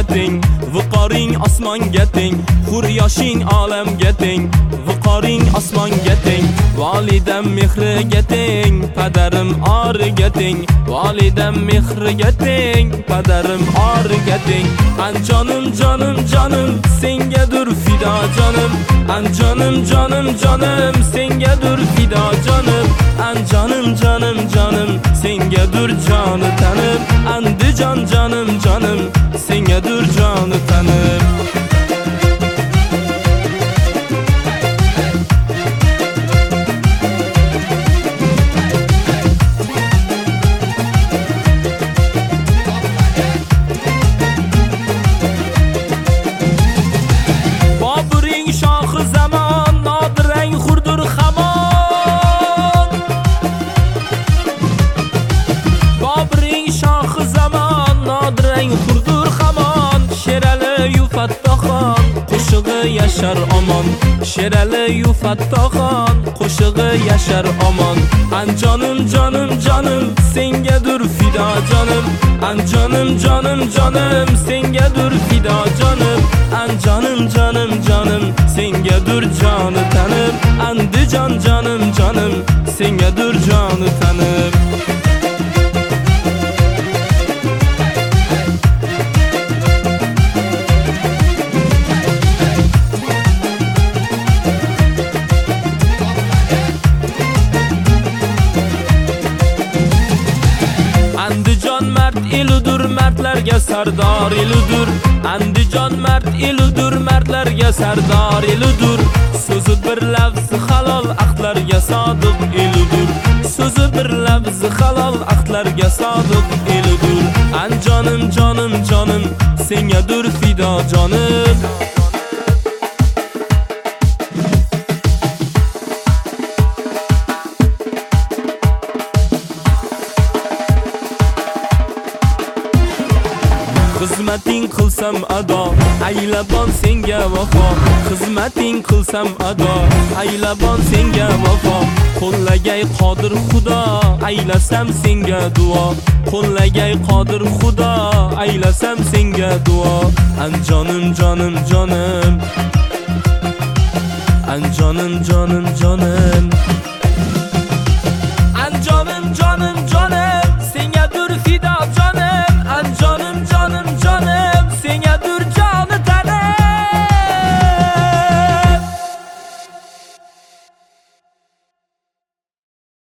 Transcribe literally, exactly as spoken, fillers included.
teng, viqoring osmonga teng, hur yoshing olamga teng, viqoring osmonga teng. Validam mehriga teng, padarim origa teng, validam mehriga teng, padarim origa teng. Anjonim jonim jonim sengadir fido jonim, anjonim jonim jonim sengadir fido jonim, anjonim jonim jonim sengadir joni tanim, Andijon jonim jonim sengadir joni tanim. Qo'shig'i yashar omon, Sherali yu Fattoxon, qo'shig'i yashar omon. Anjonim jonim jonim sengadir fido jonim, anjonim jonim jonim sengadir fido jonim, anjonim jonim jonim sengadir joni tanim, Andijon jonim jonim sengadir joni tanim. Andijon mard eludur, mardlarga sardor eludur, Andijon mard eludur, mardlarga sardor eludur. So'zi bir lafzi halol, ahdlarga sodiq eludur, so'zi bir lafzi halol, ahdlarga sodiq eludur. Anjonim jonim jonim sengadir fido jonim. Xizmating qilsam ado, aylabon senga vafo, xizmating qilsam ado, aylabon senga vafo. Qo'llagay qodir Xudo, aylasam senga duo, qo'llagay qodir Xudo, aylasam senga duo. Anjonim jonim jonim, anjonim jonim jonim